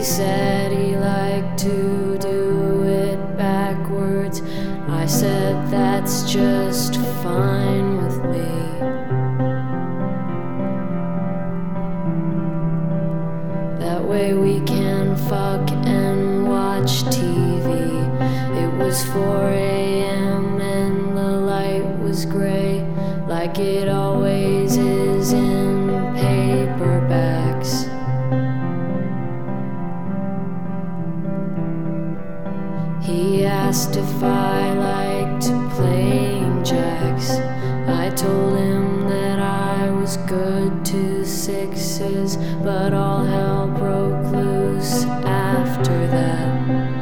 said he liked to do it backwards. I said that's just fine with me. That way we can fuck and watch TV. It was 4 a.m. and the light was gray, like it always is in paperbacks. He asked if I liked playing jacks. I told him that I was good to sixes, but all hell broke loose after that.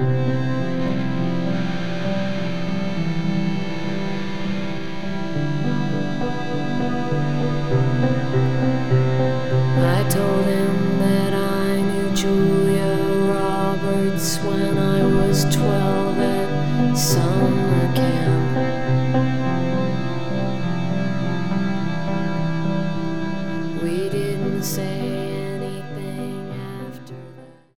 I told him that I knew Julia Roberts when I was 12.